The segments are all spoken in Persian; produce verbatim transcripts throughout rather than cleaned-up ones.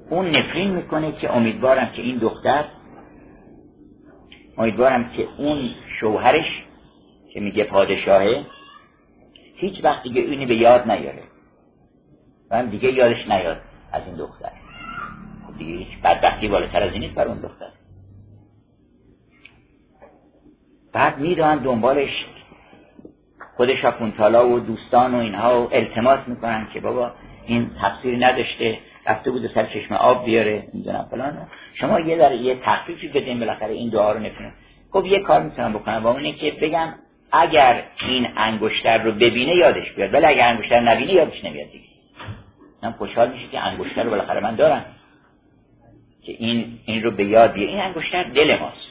اون نفرین میکنه که امیدوارم که این دختر، امیدوارم که اون شوهرش که میگه پادشاهه هیچ وقت دیگه اینی به یاد نیاره و هم دیگه یادش نیاد از این دختر. دیگه هیچ بدبختی بالاتر از این نیست بر اون دختر. بعد میدونن دنبالش خود شاکونتالا و دوستان و اینها و التماس میکنن که بابا این تقصیر نداشته، رفته بود سر چشم آب بیاره، میدونم فلان، شما یه در یه تخفیفی بدین بالاخره این دعا رو نکنه. خب یه کار میتونم بکنم و اونه که بگم اگر این انگشتر رو ببینه یادش بیاد، ولی اگر انگشتر نبینه یادش نمیاد دیگه. من خوشحال میشه که انگشتر رو بالاخره من دارم که این این رو به یاد بیاره. این انگشتر دل ماست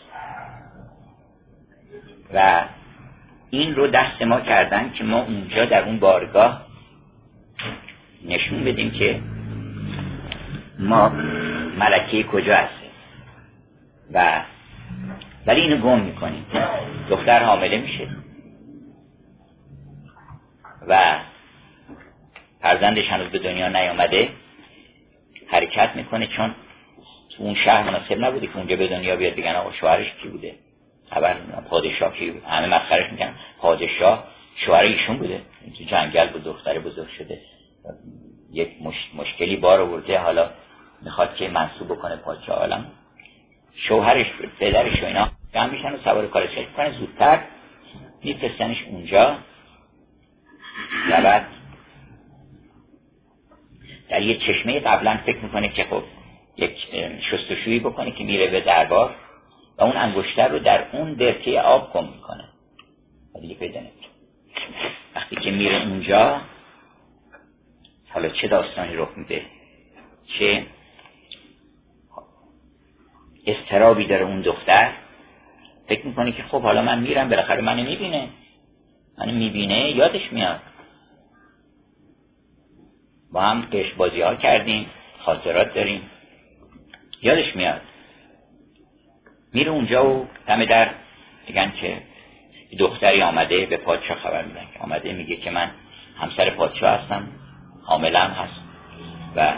و این رو دست ما کردن که ما اونجا در اون بارگاه نشون بدیم که ما ملکه کجا هستیم و ولی اینو گم میکنیم. دختر حامله میشه و فرزندش هنوز به دنیا نیامده، حرکت میکنه چون تو اون شهر مناسب نبوده که اونجا به دنیا بیاد بگن آقا شوهرش کی بوده، خبر پادشاه کی بود، همه مسخرش میکنن پادشاه شوهر ایشون بوده، تو جنگل بود، دختر بزرگ شده، یک مش... مشکلی بار آورده، حالا میخواد که منصوب بکنه پادشاه عالم. شوهرش پدرش و اینا جمع میشن و سوار کارش میکنن، زودتر میفرستنش اونجا و بعد در یه چشمه قبلا فکر میکنه که خب یک شستشویی بکنه که میره به دربار و اون انگشتر رو در اون درکه آب گم میکنه و دیگه پیدا نمیشه. وقتی که میره اونجا حالا چه داستانی رخ میده، چه اضطرابی داره اون دختر. فکر میکنه که خب حالا من میرم بالاخره منو میبینه، منو میبینه یادش میاد، با هم قش بازی ها کردیم، خاطرات داریم، یادش میاد. میره اونجا و دم در میگن که دختری آمده، به پادشاه خبر میدن که آمده، میگه که من همسر پادشاه هستم، حامله‌ام هست و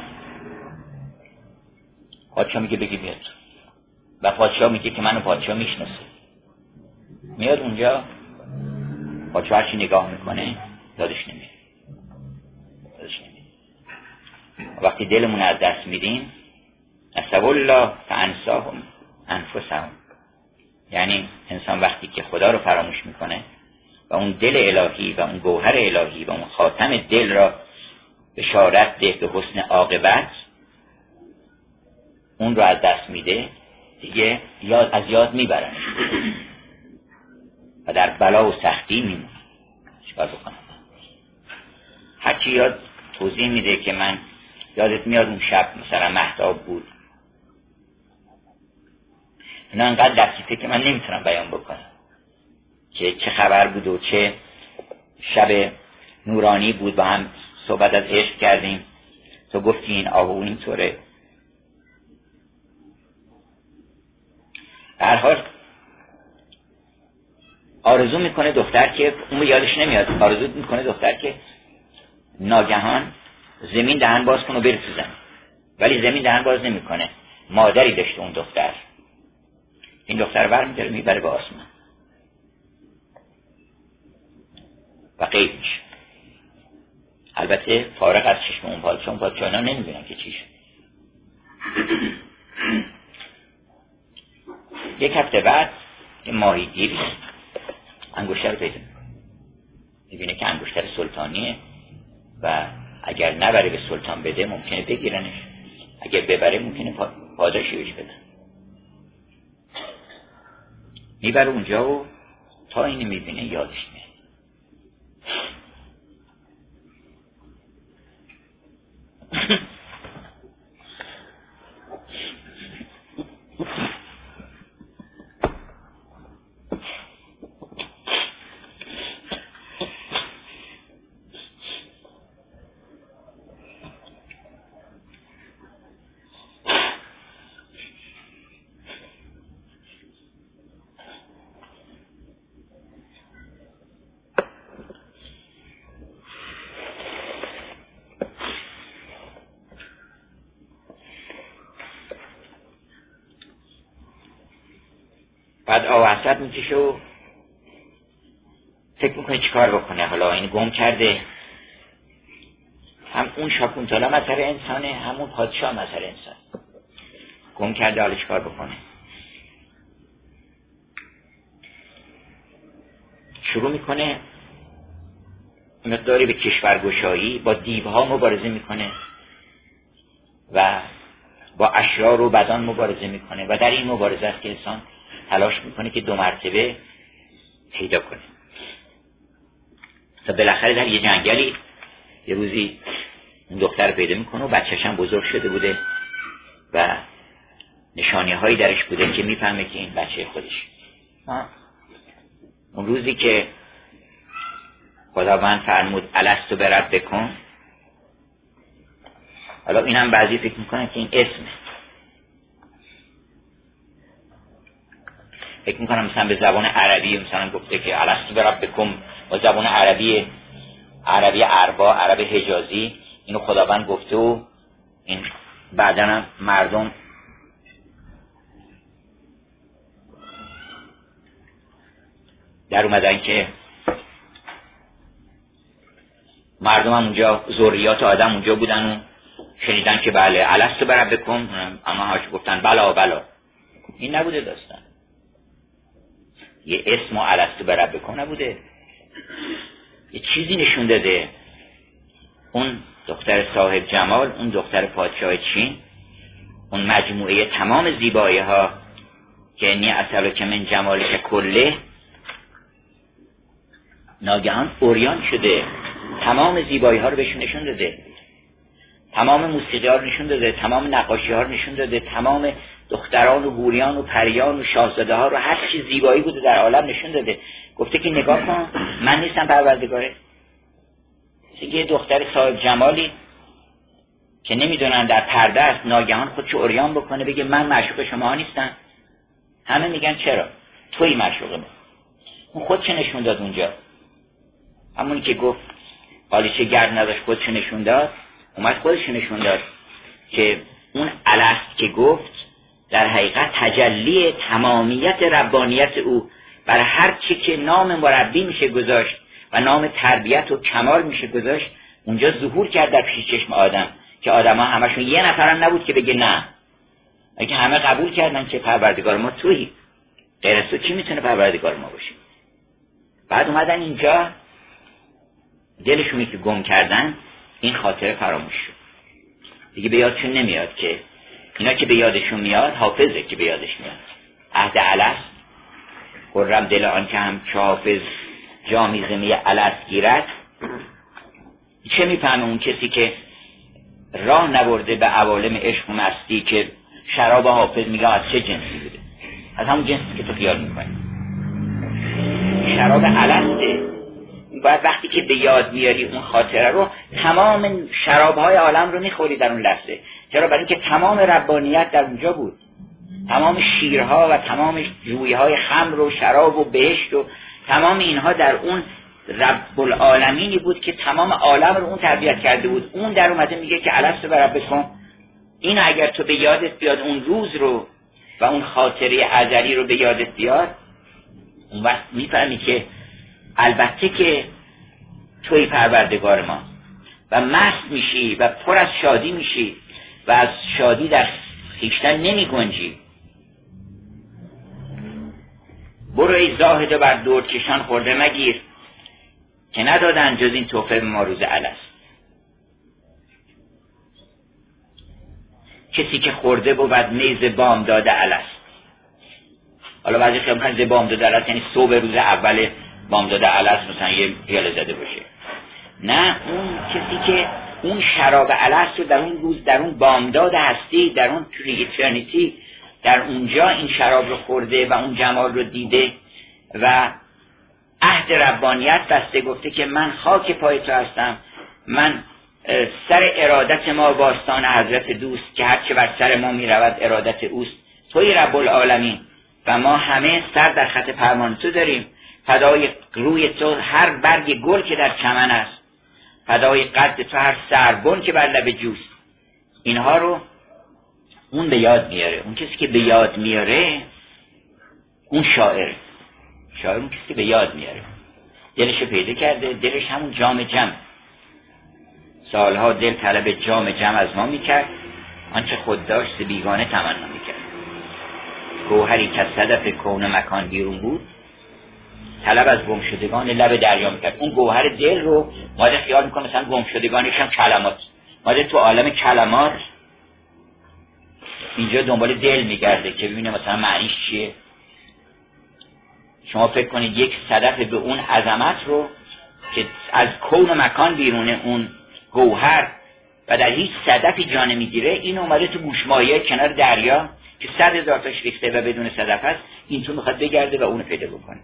پادشاه میگه بگی بیاد و پادشاه میگه که منو پادشاه میشناسه. میاد اونجا، پادشاه هرچی نگاه میکنه یادش نمیاد، یادش نمیاد. وقتی دلمون از دست میدیم نسب الله فانساهم انفسهم، یعنی انسان وقتی که خدا رو فراموش میکنه و اون دل الهی و اون گوهر الهی و اون خاتم دل را بشارت ده به حسن عاقبت، اون رو از دست میده دیگه، یاد از یاد میبرن و در بلا و سختی میمونه. چیکار بکنم؟ هرچی یاد توضیح میده که من یادت میاد اون شب مثلا مهتاب بود، اینا انقدر لطیفه که من نمیتونم بیان بکنم که چه خبر بود و چه شب نورانی بود، با هم صحبت از عشق کردیم، تو گفتی این آهو اینطوره. در حال آرزو میکنه دختر که اون یادش نمیاد، آرزو میکنه دختر که ناگهان زمین دهن باز کنه و بره تو زمین، ولی زمین دهن باز نمیکنه. مادری داشته اون دختر، این دختر برمی‌داره میبره به آسمان و غیب میشه. البته فارغ از چشم اون پادشاه، اون پادشاه اینا نمیدونن که چی شد. یک هفته بعد که ماهیگیر انگشتر پیدا میبینه که انگشتر سلطانیه و اگر نبره به سلطان بده ممکنه بگیرنش، اگر ببره ممکنه پاداشی بهش بدن. میبره اونجا و تا اینو میبینه یادش میاد. بعد آوسط میکشه و فکر میکنه چیکار بکنه. حالا این گم کرده، هم اون شاکونتالا مثل انسانه، همون پادشاه مثل انسان. گم کرده، حالا چیکار بکنه؟ شروع میکنه مقداری به کشورگشایی، با دیوها مبارزه میکنه و با اشرار و بدان مبارزه میکنه و در این مبارزه است که انسان تلاش میکنه که دو مرتبه پیدا کنه. تا بالاخره در یه جنگلی یه روزی اون دختر پیدا میکنه و بچه‌ش هم بزرگ شده بوده و نشانه هایی درش بوده که میفهمه که این بچه خودش. اون روزی که خداوند فرمود الستو بربکم، حالا این هم بعضی فکر میکنن که این اسمه، فکر میکنم مثلا به زبان عربی مثلا گفته که الستو بربکم، با زبان عربی عربی اربا، عرب حجازی اینو خداوند گفته و این بعداً هم مردم در اومدن که مردم هم اونجا ذریات آدم اونجا بودن و شنیدن که بله الستو بربکم، اما هاش گفتن بلا بلا. این نبوده داستان، یه اسم و الستو بربکم نبوده، یه چیزی نشون داده. اون دختر صاحب جمال، اون دختر پادشاه چین، اون مجموعه تمام زیبایی ها که انی اسألک من جمالک کله، ناگهان اوریان شده، تمام زیبایی ها رو بهشون نشون داده، تمام موسیقی ها رو نشون داده، تمام نقاشی ها رو نشون داده، تمام دختران و حوریان و پریان و شاهزاده ها رو، هر چی زیبایی بوده در عالم نشون داده. گفته که نگاه کن، من نیستم پروردگاره. یه دختر صاحب جمالی که نمیدونن در پرده است، ناگهان خودشو اوریان بکنه بگه من معشوق شما نیستم. همه میگن چرا؟ تویی معشوق من. اون خودش نشون داد اونجا، همونی که گفت قالیچه گرد نداشت خودش نشون داد، اومد خودش نشون داد که اون الست که گفت در حقیقت تجلی تمامیت ربانیت او برای هر چی که نام مربی میشه گذاشت و نام تربیت و کمال میشه گذاشت اونجا ظهور کرد در پیش چشم آدم، که آدم ها همشون یه نفرم نبود که بگه نه، اگه همه قبول کردن که پروردگار ما تویی، غیر از تو کی میتونه پروردگار ما باشه؟ بعد اومدن اینجا دلشونی که گم کردن این خاطره فراموش شد دیگه، به یادشون نمیاد. که اینا که به یادشون میاد حافظه که به یادش میاد. عهد الست خرم دل آن که هم چه حافظ جامی زمی الست گیرد. چه میفهمه اون کسی که راه نبرده به عوالم عشق و مستی که شراب حافظ میگه از چه جنسی بوده؟ از همون جنسی که تو خیال میکنی. شراب السته. باید وقتی که به یاد میاری اون خاطره رو، تمام شرابهای عالم رو میخوری در اون لحظه. چرا؟ برای اینکه تمام ربانیت در اونجا بود، تمام شیرها و تمام جویهای خمر و شراب و بهشت و تمام اینها در اون رب العالمینی بود که تمام عالم رو اون تربیت کرده بود. اون در اومده میگه که الستو بربکم. این اگر تو به یادت بیاد اون روز رو و اون خاطره ازلی رو به یادت بیاد، اون وقت میفهمی که البته که توی پروردگار ما، و مست میشی و پر از شادی میشی و از شادی در خویشتن نمی گنجی. برو ای زاهد بر درد کشان خورده مگیر، که ندادن جز این تحفه به ما روز الست. کسی که خورده بود میز بام داده الست. حالا بعضی خیلی میخوان ز بام داده الست یعنی صبح روز اول بام داده الست مثلا یه پیاله زده باشه. نه، اون کسی که اون شراب الست رو در اون روز، در اون بامداد هستی، در اون توی ایترنیتی، در اونجا این شراب رو خورده و اون جمال رو دیده و عهد ربانیت بسته، گفته که من خاک پای تو هستم، من سر ارادت ما باستان حضرت دوست، که هرچه بر سر ما می رود ارادت اوست. توی رب العالمین و ما همه سر در خط فرمان تو داریم. فدای روی تو هر برگ گل که در چمن است، فدای قد تو هر سربن که بر لب جوست. اینها رو اون به یاد میاره. اون کسی که به یاد میاره اون شاعر شاعر اون کسی به یاد میاره، دلش پیدا کرده، دلش همون جام جم. سالها دل طلب جام جم از ما میکرد، آنچه خود داشت بیگانه تمنا میکرد. گوهری که صدف کون مکان بیرون بود، طلب از گم شدگان لب دریا میکرد. اون گوهر دل رو ما خیال میکنه مثلا گم شدگانش هم کلمات، ما تو عالم کلمات اینجا دنبال دل میگرده که ببینه مثلا معنیش چیه. شما فکر کنید یک صدف به اون عظمت رو که از کون و مکان بیرونه، اون گوهر و در هیچ صدفی جا نمیگیره، این اومده تو گوشمایه کنار دریا که صد هزار تاش ریخته و بدون صدف است، این تو میخواد بگرده و اونو پیدا بکنه.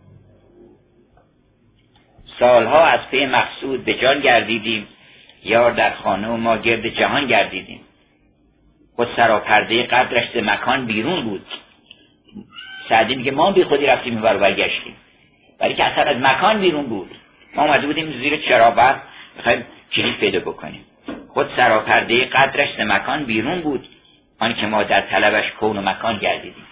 سالها از پی مقصود به جان گردیدیم، یار در خانه و ما گرد جهان گردیدیم. خود سراپرده قدرش ز مکان بیرون بود. سعدی میگه ما بی خودی رفتیم اینور برگشتیم، ولی که اصلا از مکان بیرون بود. ما اومده بودیم زیر چراغ میخوایم کلید پیدا بکنیم. خود سراپرده قدرش ز مکان بیرون بود، آن که ما در طلبش کون و مکان گردیدیم.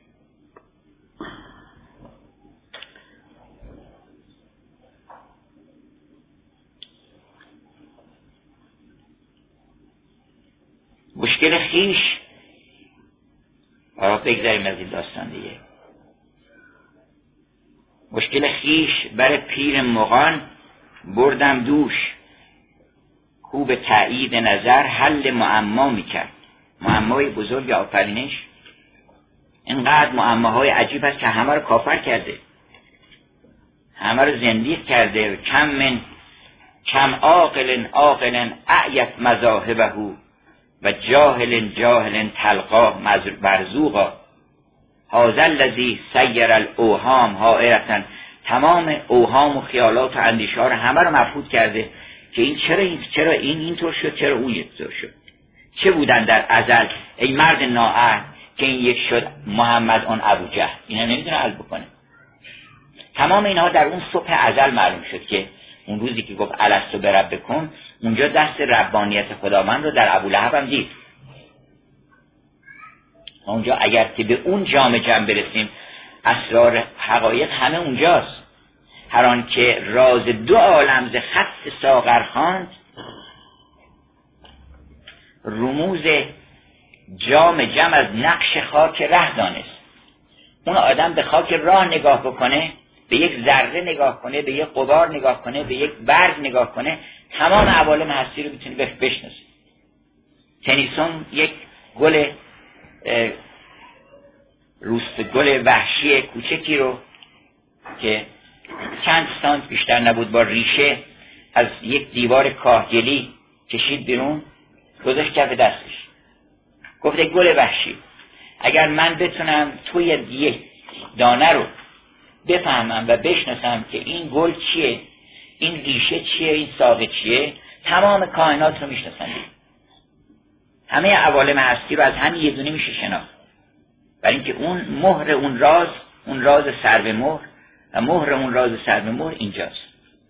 مشکل خیش، آرا بگذاریم از این داستان دیگه. مشکل خیش بر پیر مغان بردم دوش، خوب تأیید نظر حل معما میکرد. معمای بزرگ آفرینش اینقدر معماهای عجیب است که همه رو کافر کرده، همه رو زندیق کرده. کم من کم عاقل عاقل اعیت مذاهبه و جاهل جاهل تلقاه مرزوقا. هذا الذی سیر الاوهام حائرة، تمام اوهام و خیالات و اندیشه ها رو همه رو مفقود کرده که این چرا این چرا این اینطور شد، چرا اون اینطور شد. چه بودن در ازل ای مرد نااهل که این یک شد محمد آن ابو جهل؟ اینا نمیدونه حل بکنه. تمام اینها در اون صبح ازل معلوم شد که اون روزی که گفت الستو بربکم، اونجا دست ربانیت خداوند رو در ابولهب هم دید. اونجا اگر که به اون جام جم برسیم، اسرار حقایق همه اونجاست. هر آن که راز دو عالم ز خط ساغر خواند، رموز جام جم از نقش خاک ره دانست. اون آدم به خاک راه نگاه بکنه، به یک ذره نگاه کنه، به یک غبار نگاه کنه، به یک برگ نگاه کنه، تمام عوالم هستی رو میتونی بشناسی. تنیسون یک گل روست گل وحشی کوچکی رو که چند سانت بیشتر نبود با ریشه از یک دیوار کاهگلی کشید بیرون، گذاشت کف دستش، گفت گل وحشی، اگر من بتونم توی یک دانه رو بفهمم و بشناسم که این گل چیه، این ریشه چیه، این ساقه چیه، تمام کائنات رو میشناسم. همه عوالم هستی رو از همین یه دونه میشه شناخت، برای اینکه اون مهر اون راز، اون راز سر به مهر و مهر اون راز سر به مهر اینجاست.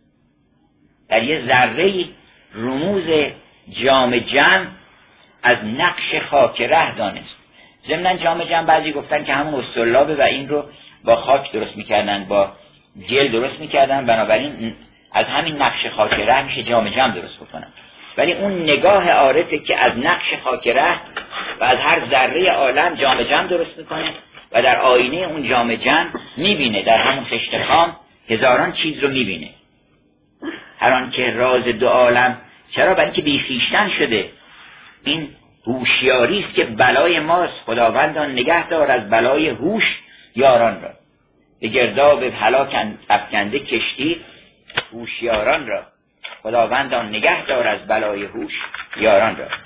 در یه ذره رموز جام جم از نقش خاک ره دانست. ضمن جام جم بعضی گفتن که همون استرلابه و این رو با خاک درست میکردن، با گل درست میکردن، بنابراین از همین نقش خاک ره میشه جام جم درست بکنن. ولی اون نگاه عارفه که از نقش خاک ره و از هر ذره عالم جام جم درست میکنه و در آینه اون جام جم میبینه، در همون خشت خام هزاران چیز رو میبینه. هر آن که راز دو عالم، چرا؟ برای اینکه بیخیشتن شده. این هوشیاری است که بلای ماست. خداوندان نگه دار از بلای هوش یاران را، به گرداب هلاک افکنده کشتی هوشیاران را. خداوندان نگه دار از بلای هوش یاران را.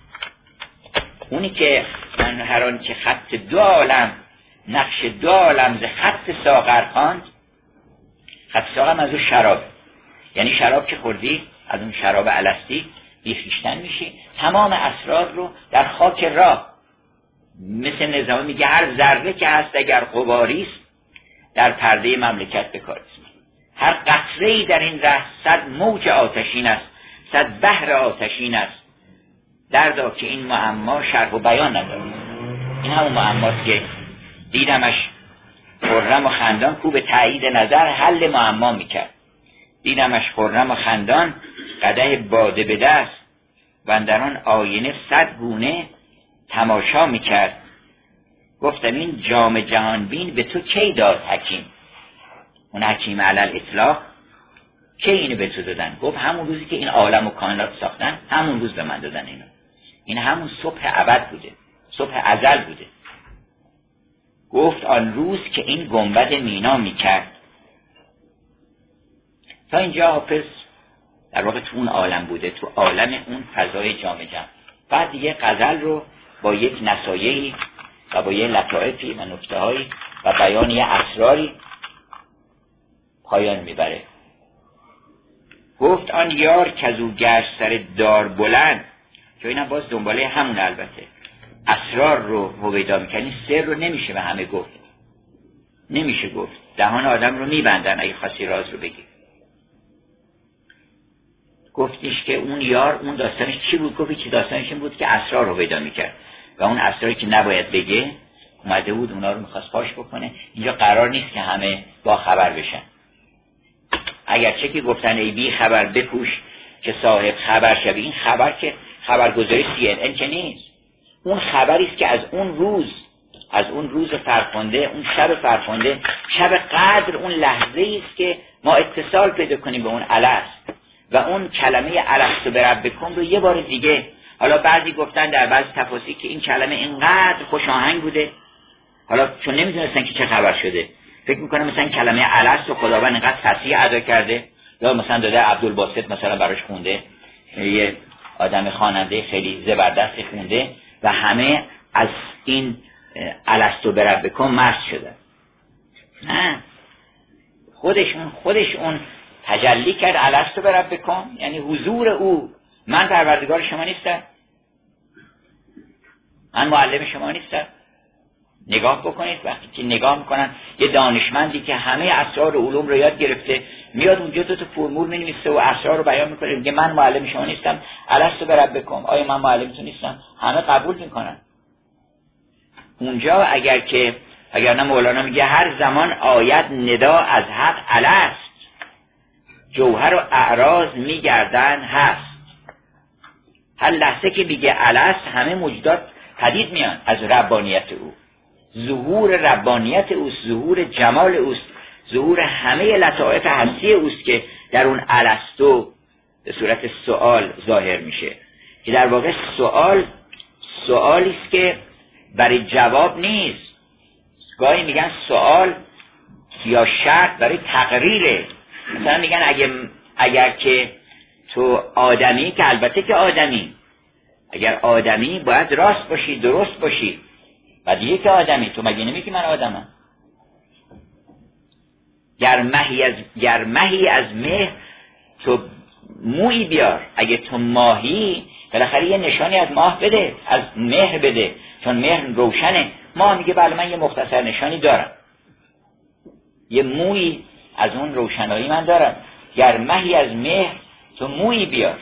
اونی که من هر آن که خط دو عالم، نقش دو عالم ز خط ساغر خواند. خط ساغر از اون شرابه، یعنی شراب که خوردی از اون شراب الستی بیخیشتن میشی. تمام اسرار رو در خاک راه، مثل نظام میگه هر ذره که هست اگر غباری است در پرده مملکت بکارید. هر قطره‌ای در این ره صد موج آتشین است، صد بحر آتشین است. دردا که این معما شرح و بیان نداره. این همون معماست که دیدمش خرم و خندان کو به تایید نظر حل معما میکرد. دیدمش خرم و خندان قدح باده به دست و اندران آینه صد گونه تماشا میکرد. گفتم این جام جهان بین به تو کی داد حکیم؟ اون حکیم علل اطلاق کی اینو به تو دادن؟ گفت همون روزی که این عالم و کائنات ساختن همون روز به من دادن اینو. این همون صبح ابد بوده، صبح ازل بوده. گفت آن روز که این گنبد مینا میکرد. تا اینجا حافظ در واقع تو اون عالم بوده، تو عالم اون فضای جام جم. بعد دیگه غزل رو با یک نصایحی و با یه لطائفی و نکته‌هایی و بیان یه اسراری پایان میبره. گفت آن یار که از او گشت سر دار بلند، که اینم باز دنباله همون البته اسرار رو هویدا میکنی، سر رو نمیشه به همه گفت، نمیشه گفت، دهان آدم رو میبندن اگه خاصی راز رو بگی. گفتیش که اون یار اون داستانش چی بود؟ گفتی چی داستانش این بود که اسرار رو هویدا میکرد و اون اسراری که نباید بگه اومده بود اونا رو میخواست پاش بکنه. اینجا قرار نیست که همه با خبر بشن، اگرچه که گفتن ای بی خبر بپوش که صاحب خبر شوی. این خبر که خبرگزاری سی ان ان که نیست، اون خبری است که از اون روز، از اون روز فرخنده، اون شب فرخنده، شب قدر، اون لحظه است که ما اتصال پیدا کنیم به اون الست و اون کلمه الست بربکم رو یه بار دیگه. حالا بعضی گفتن در بعضی تفاسیر که این کلمه اینقدر خوش آهنگ بوده، حالا چون نمیدونستن که چه خبر شده فکر میکنم مثلا کلمه الست و خداوند اینقدر فصیح ادا کرده، یا مثلا داده عبدالباسط مثلا براش خونده، یه آدم خواننده خیلی زبردست خونده و همه از این الستو بربکم مست شدن. نه، خودشون خودش اون تجلی کرد الستو بربکم، یعنی حضور او. من پروردگار شما نیستم؟ من معلم شما نیستم؟ نگاه بکنید وقتی که نگاه میکنن یه دانشمندی که همه اسرار و علوم رو یاد گرفته میاد اونجا تو تو فرمول مینویسه و اسرار رو بیان میکنه، میگه من معلم شما نیستم؟ الستو بربکم، آیا من معلمتون نیستم؟ همه قبول میکنن. اونجا اگر که اگر نه مولانا میگه هر زمان آید ندا از حق الست، جوهر و اعراض میگردن هست. هر لحظه که میگه الست همه موجودات پدید میان از ربانیت او، ظهور ربانیت اوست، ظهور جمال اوست، ظهور همه لطائف هستی اوست که در اون الستو به صورت سوال ظاهر میشه، که در واقع سوال سوالی است که برای جواب نیست. گاهی میگن سوال یا شرط برای تقریره. مثلا میگن اگر, اگر که تو آدمی، که البته که آدمی، اگر آدمی باید راست باشی، درست باشی. و دیگه که آدمی، تو مگه نمیگی من آدمم؟ گرمهی از گرمهی از مه تو مویی بیار. اگه تو ماهی بالاخره یه نشانی از ماه بده، از مهر بده، چون مهر روشنه. ماه میگه بله من یه مختصر نشانی دارم، یه مویی از اون روشنایی من دارم. گرمهی از مهر تو مویی بیار.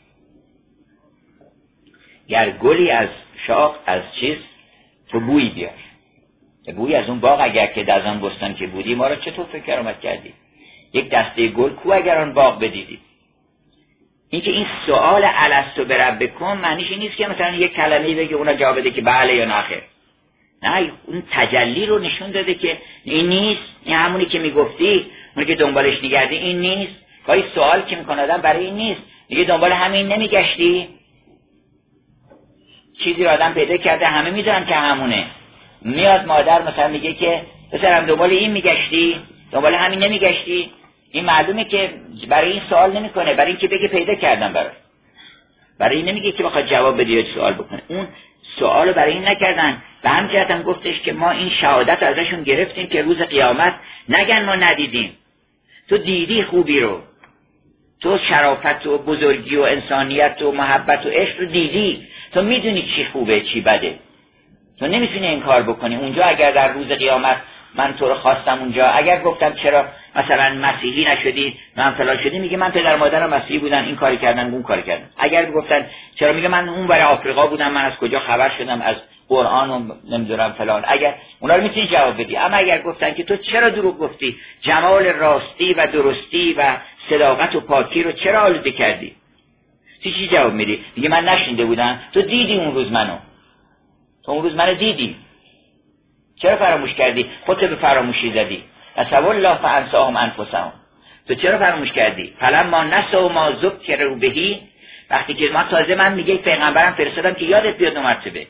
گر گلی از شاخ از چیز تو بویی بیار. بویی از اون باغ اگر که در آن بستان که بودی ما را چطور فکر آمد کردی؟ یک دسته گل کو اگر آن باغ بدیدی؟ این که این سوال الستو بربکم معنیش این نیست که مثلا یک کلمه‌ای بگه اونا جواب بده که بله یا نه خیر. نه، اون تجلی رو نشون داده که این نیست، این همونی که میگفتی، اونی که دنبالش میگردی این نیست. گاهی سوال که میکنه آدم برای این نیست، دیگه دنبال همین نمیگشتی؟ چیزی رو آدم پیدا کرده همه میدونن که همونه. میاد مادر مثلا میگه که پسرم دنبال این میگشتی، دنبال همین نمیگشتی. این معلومه که برای این سوال نمیکنه، برای اینکه بگه پیدا کردم برای برای این نمیگه که بخواد جواب بده یا سوال بکنه. اون سوالو برای این نکردن. به هم جهتم گفتش که ما این شهادت ازشون گرفتیم که روز قیامت نگن ما ندیدیم. تو دیدی خوبی رو، تو شرافت و بزرگی و انسانیت و محبت و عشق رو دیدی، تو میدونی چی خوبه چی بده، تو نمیتونی این کار بکنی. اونجا اگر در روز قیامت من تو رو خواستم اونجا، اگر گفتم چرا مثلا مسیحی نشدی من فلان شدی، میگه من پدر مادرم مسیحی بودن این کاری کردن اون کاری کردن. اگر گفتن چرا، میگه من اون برای آفریقا بودم من از کجا خبر شدم، از قرآن و نمیدونم فلان، اگر اونا رو میتونی جواب بدی. اما اگر گفتن که تو چرا دروغ گفتی، جمال راستی و درستی و صداقت و پاکی رو چرا آلوده کردی، چی چی جواب میدی؟ دیگه من نشنیده بودم، تو دیدی اون روز منو، تو اون روز منو دیدی، چرا فراموش کردی؟ خودت به فراموشی زدی. نسوا الله فانساهم انفسهم. تو چرا فراموش کردی؟ فلما نسوا ما ذکروا به، وقتی که ما تازه من میگه پیغمبرم فرستادم که یادت بیاد اون مرتبه.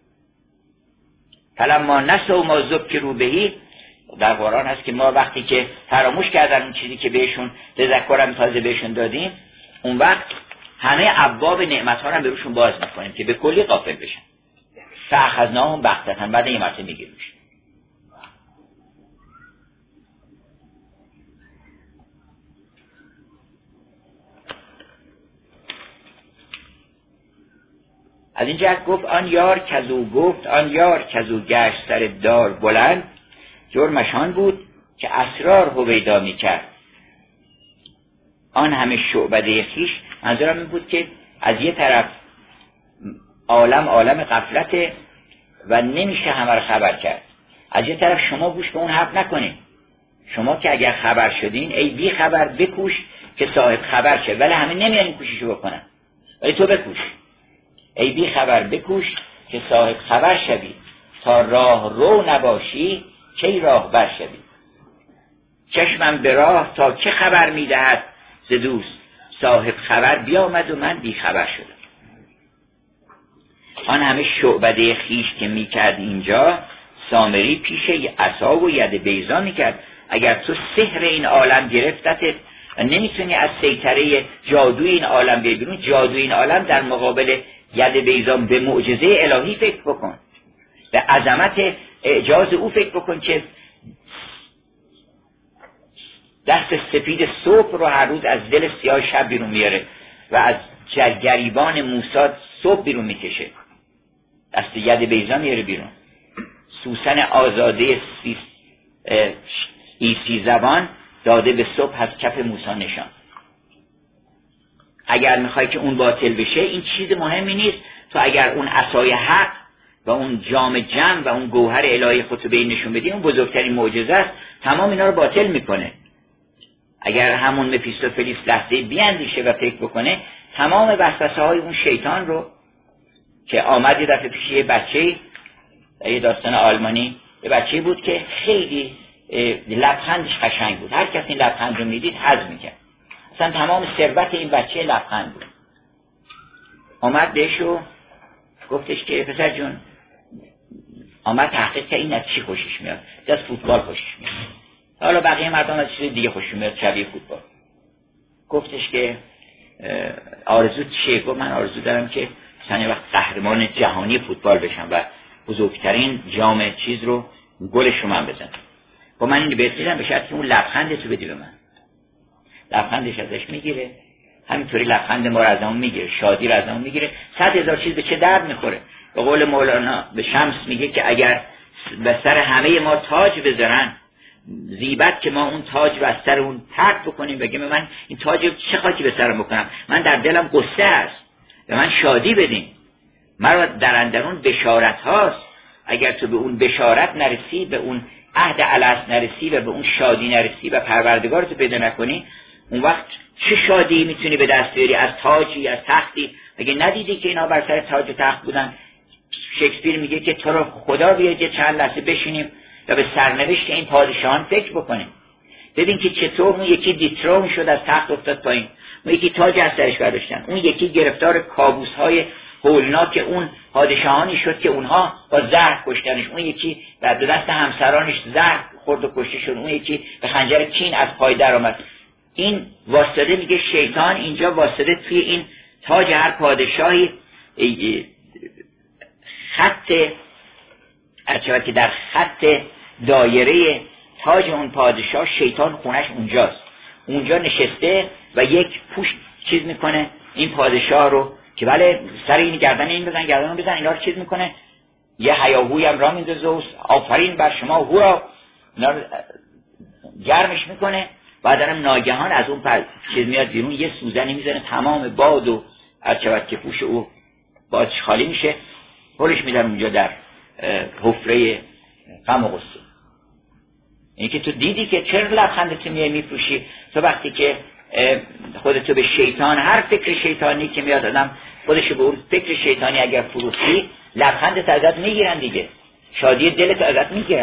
فلما نسوا ما ذکروا به، در قرآن هست که ما وقتی که فراموش کردن اون چیزی که بهشون تذکرم تازه بهشون دادیم، اون وقت همه ابواب نعمت ها رو به روشون باز میکنیم که به کلی غافل بشن. فاخذناهم بغتة، بعد یه مرتبه میگیریمش. از این جهت گفت آن یار کزو گفت آن یار کزو گشت سر دار بلند، جرمشان بود که اسرار هویدا میکرد آن همه شعبده خیش. منظورم این بود که از یه طرف عالم عالم غفلته و نمیشه همه رو خبر کرد، از یه طرف شما گوش به اون حرف نکنین. شما که اگر خبر شدین ای بی خبر بکوش که صاحب خبر شه، ولی همه نمیان این کوششو بکنن، ولی تو بکوش. ای بی خبر بکوش که صاحب خبر شوی، تا راه رو نباشی کی راه بر شوی. چشمم به راه تا که خبر میدهد ز دوست، صاحب خبر بیامد و من بی خبر شدم. آن همه شعبده خیش که میکرد اینجا، سامری پیش عصا و ید بیضا میکرد. اگر تو سحر این عالم گرفتت و نمیتونی از سیطره جادوی این عالم بگیرون، جادوی این عالم در مقابل ید بیضا به معجزه الهی فکر بکن، به عظمت اعجاز او فکر بکن که دست سپید صبح رو هر روز از دل سیاه شب بیرون میاره و از گریبان موسی صبح بیرون میکشه، دست ید بیضا میاره بیرون. سوسن آزاده عیسی زبان داده به صبح از کف موسی نشان. اگر میخوای که اون باطل بشه، این چیز مهمی نیست. تو اگر اون عصای حق و اون جام جم و اون گوهر الهی خودتو به این نشون بدی، اون بزرگترین معجزه است، تمام اینا رو باطل میکنه. اگر همون مفیستوفلیس لحظه بیاندیشه و فکر بکنه، تمام وسوسه های اون شیطان رو که آمد یه دفعه پیش یه بچه، یه داستان آلمانی، یه بچه بود که خیلی لبخندش قشنگ بود، هر کسی این لبخند رو میدید حظ میکرد، اصلا تمام ثروت این بچه لبخند بود. آمد بهش و گفتش که پسر جون، آمد تحقیق که این از چی خوشش میاد؟ از فوتبال خوشش میاد. حالا بقیه مردم از چیز دیگه خوشش میاد شبیه فوتبال. گفتش که آرزو چیه؟ گفت من آرزو دارم که مثلا وقت قهرمان جهانی فوتبال بشم و بزرگترین جام چیز رو گلش رو من بزنم. با من اینو بهت میدم به شرطی که اون لبخندت رو بدی به من. لبخندش ازش میگیره، همینطوری لبخند ما رو از اون میگیره، شادی رو از اون میگیره. صد هزار چیز به چه درد میخوره. به قول مولانا به شمس میگه که اگر به سر همه ما تاج بذارن، زیبت که ما اون تاج رو از سر اون پرت بکنیم، بگیم من این تاج چه خاکی به سرم بکنم، من در دلم قصه است، به من شادی بدین. مرا در اندرون بشارت هاست. اگر تو به اون بشارت نرسی، به اون عهد الست نرسی و به اون شادی نرسی و پروردگارتو پیدا نکنی، اون وقت چه شادی میتونی به دست بیاری از تاجی، از تختی؟ اگه ندیدی که اینا بر سر تاج و تخت بودن، شکسپیر میگه که تو رو خدا بیاد یه چند لحظه بشینیم و به سرنوشت این پادشاهان فکر بکنیم. ببین که چطور اون یکی دیترون شد، از تخت افتاد پایین، اون یکی تاج از سرش برداشتن، اون یکی گرفتار کابوس‌های هولناک اون پادشاهانی شد که اونها با زهر کشتنش، اون یکی در دست همسرانش زهر خورد و کشته شد، اون یکی به خنجر کین از پای در آمد. این واسطه میگه شیطان اینجا واسطه توی این تاج هر پادشاهی، خط اچه که در خط دایره تاج اون پادشاه، شیطان خونش اونجاست، اونجا نشسته و یک پوش چیز میکنه این پادشاه رو که بله سر این گردن این بزن گردن بزن، اینا رو چیز میکنه، یه هیاهوی هم را میندازه و آفرین بر شما هورا، اینا رو گرمش میکنه. بعدم ناگهان از اون پر چیز میاد بیرون، یه سوزنی میزنه، تمام باد و هرچه که پوش او بادش خالی میشه، پرش میدن اونجا در حفره غم و غصه. اینی که تو دیدی که چرا لبخندت میای میپوشی؟ تو وقتی که خودتو به شیطان، هر فکر شیطانی که میاد آدم خودش به اون فکر شیطانی اگر فروختی، لبخندت ازت میگیرن دیگه، شادی دلت ازت میگیرن.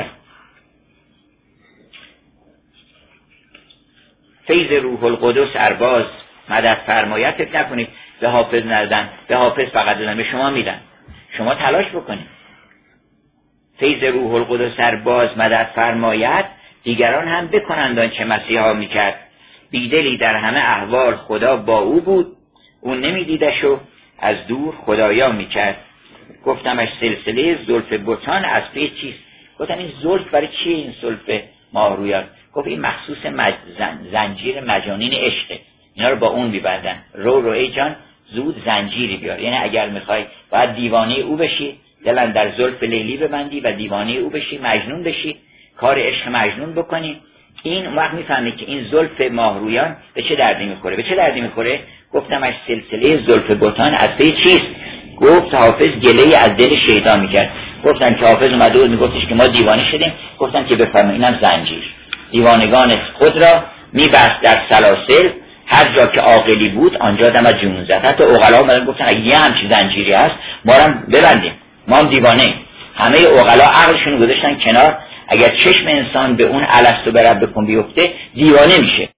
فیض روح القدس ارباز مدد فرمایت. فکر نکنید به حافظ ندن، به حافظ فقط دادن، به شما میدن، شما تلاش بکنید. فیض روح القدس ارباز مدد فرمایت، دیگران هم بکنند آنچه مسیحا میکرد. بیدلی در همه احوال خدا با او بود، او نمیدیدش و از دور خدایا میکرد. گفتمش سلسله زلف بتان از پی چیست؟ گفتم این زلف برای چیه این زلف ماهرویان؟ گفت این مخصوص مج... زن... زنجیر مجانین عشقه، اینا رو با اون میبندن. رو رو ای جان زود زنجیری بیار، یعنی اگر میخوای باید دیوانه او بشی، دلن در زلف لیلی ببندی و دیوانه او بشی، مجنون بشی، کار عشق مجنون بکنی. این وقت میفهمی که این زلف ماهرویان به چه دردی میخوره. به چه دردی میخوره؟ گفتمش سلسله زلف بتان از پی چیست؟ گفت حافظ گله از دل شیطان میکرد. گفتن که حافظ اومده بود میگفتش که ما دیوانه شدیم. گفتن که بفرمایید اینم زنجیر، دیوانگان خود را میبست در سلاسل، هر جا که عاقلی بود آنجا دم از جنون زد. حتی عقلا اومدن گفتن اگه یه همچین زنجیری هست ما هم ببندیم، ما هم دیوانه. همه عقلا عقلشون گذاشتن کنار، اگر چشم انسان به اون الستو به ربکم بیفته دیوانه میشه.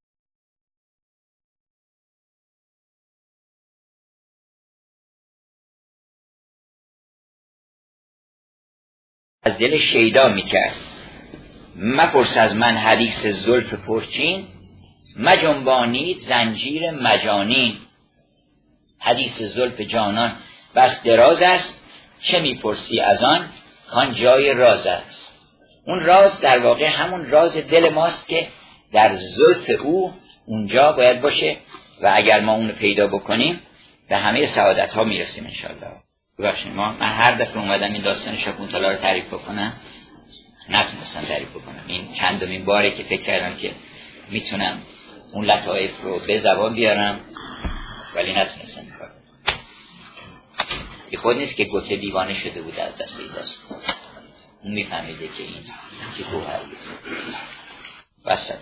از دل شیدا میکرد. مپرس از من حدیث زلف پرچین، مجنبانید زنجیر مجانین. حدیث زلف جانان بس دراز است، چه میپرسی از آن کان جای راز است. اون راز در واقع همون راز دل ماست که در زلف او اونجا باید باشه و اگر ما اونو پیدا بکنیم به همه سعادت ها میرسیم انشاءالله. ببخشید ما من هر دفعه اومدم این داستان شاکونتالا رو تعریف بکنم نتونستم تعریف بکنم. این چندمین باره که فکر کردم که میتونم اون لطایف رو به زبان بیارم ولی نتونستم کار. بی خود نیست که گوته دیوانه شده بود از دست این داستان، اون میفهمیده که این که گوهر بود. وصل.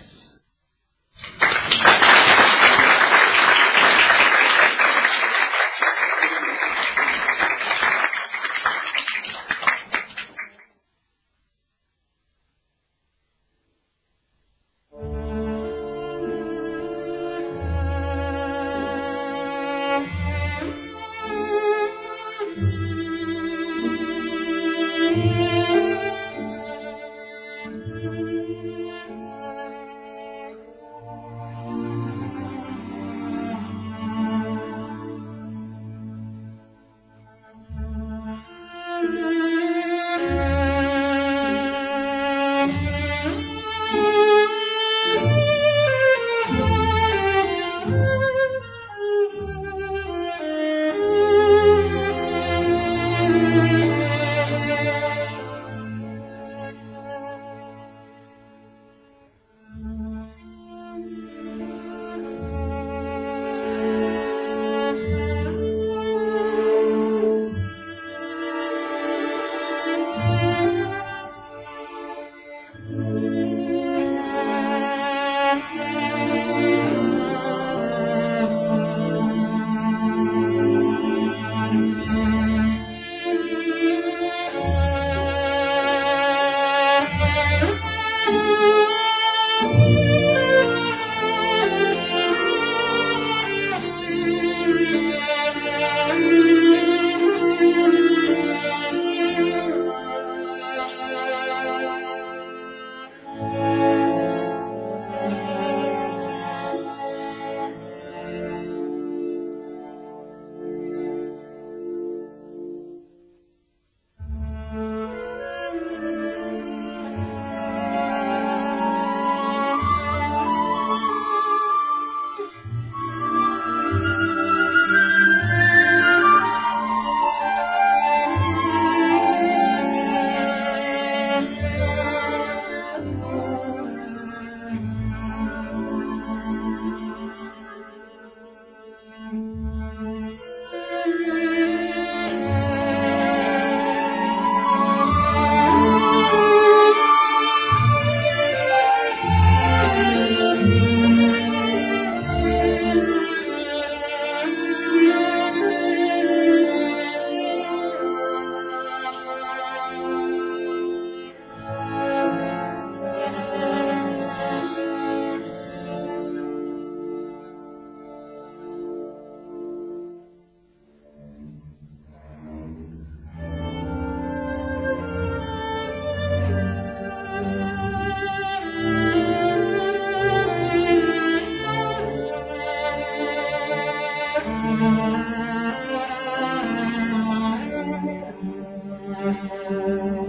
Thank you.